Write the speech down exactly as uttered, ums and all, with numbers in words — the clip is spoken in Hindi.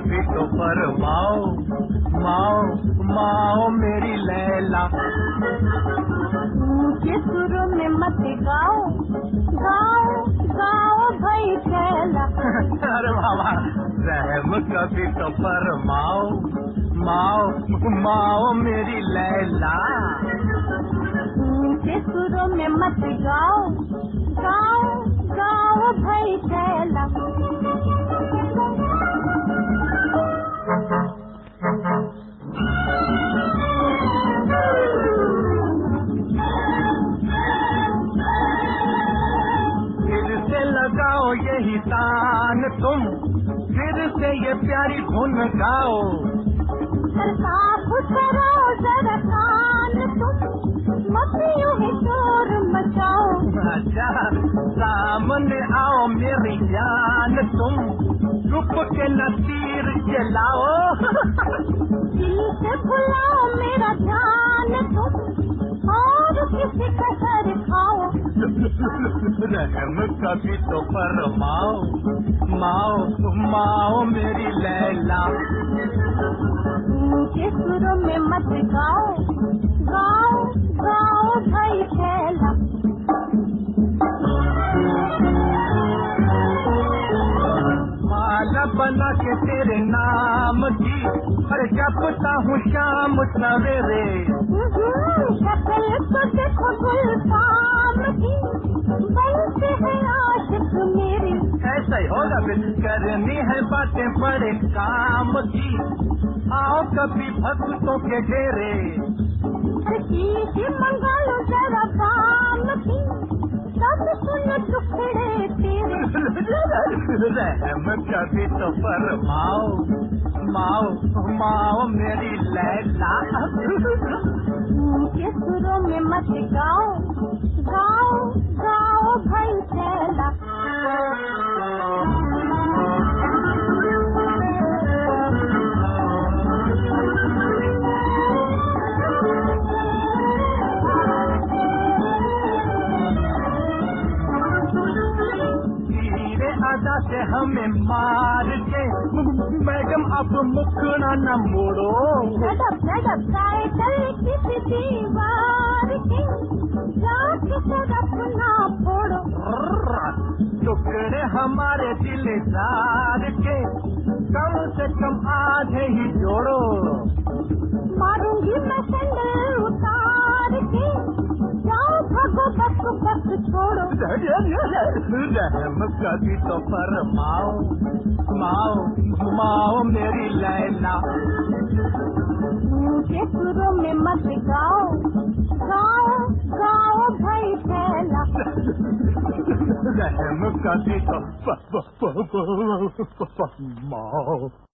कभी तो फरमाओ, माओ माओ मेरी लैला। ऊंचे सुरों में मत गाओ, गाओ गाओ भाई छैला। अरे बाबा, रहम कभी तो फरमाओ, माओ माओ मेरी लैला। ऊंचे सुरों में मत गाओ, गाओ गाओ भाई छैला। फिर से लगाओ यही तान तुम, फिर से ये प्यारी धुन गाओ। साफ करो जरा कान तुम, मत यूं ही शोर मचाओ। अच्छा, सामने आओ मेरी जान तुम, चुप के न तीर चलाओ। दिल से भुलाओ मेरा ध्यान तुम, और किसी का सर खाओ। रहम कभी तो फरमाओ, माओ माओ मेरी लैला। ऊंचे सुरों में मत गाओ, गाओ गाओ भाई छैला। माला बना के तेरे नाम की, पर जपता हूँ शाम सवेरे। शक्ल तो देखो गुलफाम की, बनते हैं आशिक मेरे। ऐसा ही होगा फिर, करनी है बातें बड़े काम की, आओ कभी भक्तों के डेरे। की मंगा लो जरा काम की, सब सुन टुकड़े तेरे। रहम कभी तो फरमाओ, माओ माओ मेरी लैला। ऊंचे सुरों में मत गाओ, गाओ गाओ भाई छैला। आजा से हमें मार के, मैडम अब मुखड़ा न मोड़ो। गडब गडब साइकिल किसी दीवार की, जाके तरफ ना फोड़ो। टुकड़े हमारे दिलदार के, कम से कम आधे ही जोड़ो। मारूंगी मैं सैंडल उतार के, जाओ भागो बस बस छोड़ो। रहम कभी तो फरमाओ, माओ माओ मेरी लैला। ऊंचे सुरों में मत गाओ, गाओ गाओ भाई छैला। रहम कभी तो फरमाओ।